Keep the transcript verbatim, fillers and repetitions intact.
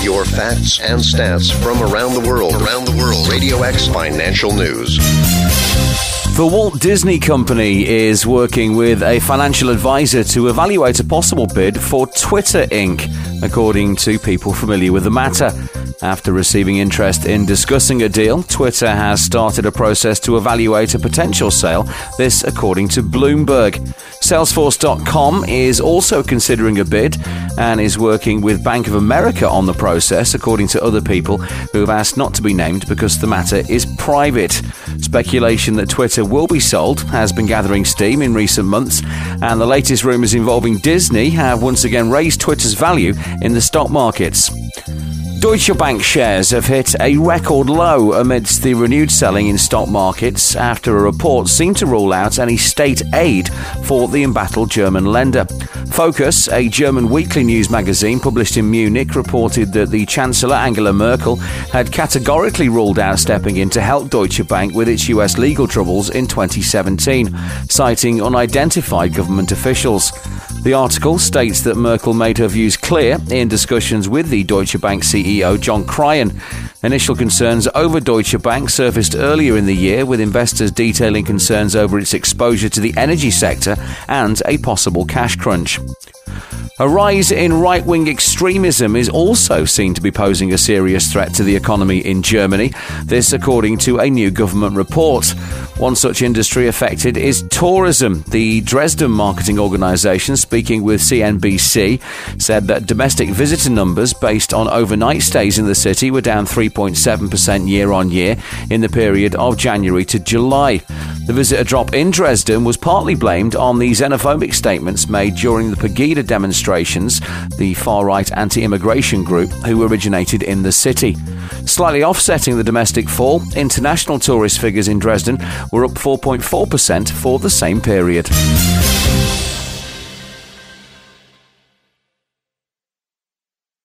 your facts and stats from around the world. Around the world. Radio X Financial News. The Walt Disney Company is working with a financial advisor to evaluate a possible bid for Twitter Incorporated, according to people familiar with the matter. After receiving interest in discussing a deal, Twitter has started a process to evaluate a potential sale, this according to Bloomberg. Salesforce dot com is also considering a bid and is working with Bank of America on the process, according to other people who have asked not to be named because the matter is private. Speculation that Twitter will be sold has been gathering steam in recent months, and the latest rumours involving Disney have once again raised Twitter's value in the stock markets. Deutsche Bank shares have hit a record low amidst the renewed selling in stock markets after a report seemed to rule out any state aid for the embattled German lender. Focus, a German weekly news magazine published in Munich, reported that the Chancellor Angela Merkel had categorically ruled out stepping in to help Deutsche Bank with its U S legal troubles in twenty seventeen, citing unidentified government officials. The article states that Merkel made her views clear in discussions with the Deutsche Bank C E O John Cryan. Initial concerns over Deutsche Bank surfaced earlier in the year, with investors detailing concerns over its exposure to the energy sector and a possible cash crunch. A rise in right-wing extremism is also seen to be posing a serious threat to the economy in Germany, this according to a new government report. One such industry affected is tourism. The Dresden marketing organisation, speaking with C N B C, said that domestic visitor numbers based on overnight stays in the city were down three point seven percent year on year in the period of January to July. The visitor drop in Dresden was partly blamed on the xenophobic statements made during the Pegida demonstrations, the far-right anti-immigration group who originated in the city. Slightly offsetting the domestic fall, international tourist figures in Dresden were up four point four percent for the same period.